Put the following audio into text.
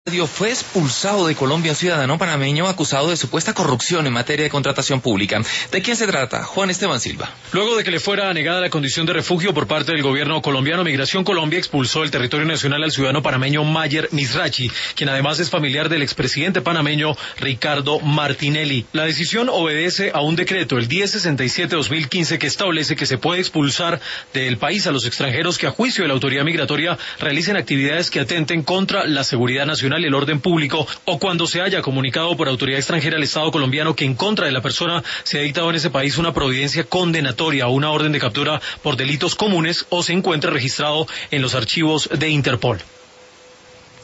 Fue expulsado de Colombia un ciudadano panameño acusado de supuesta corrupción en materia de contratación pública. ¿De quién se trata? Juan Esteban Silva. Luego de que le fuera negada la condición de refugio por parte del gobierno colombiano, Migración Colombia expulsó del territorio nacional al ciudadano panameño Mayer Mizrachi, quien además es familiar del expresidente panameño Ricardo Martinelli. La decisión obedece a un decreto, el 1067-2015, que establece que se puede expulsar del país a los extranjeros que a juicio de la autoridad migratoria realicen actividades que atenten contra la seguridad nacional y el orden público, o cuando se haya comunicado por autoridad extranjera al Estado colombiano que en contra de la persona se ha dictado en ese país una providencia condenatoria o una orden de captura por delitos comunes o se encuentre registrado en los archivos de Interpol.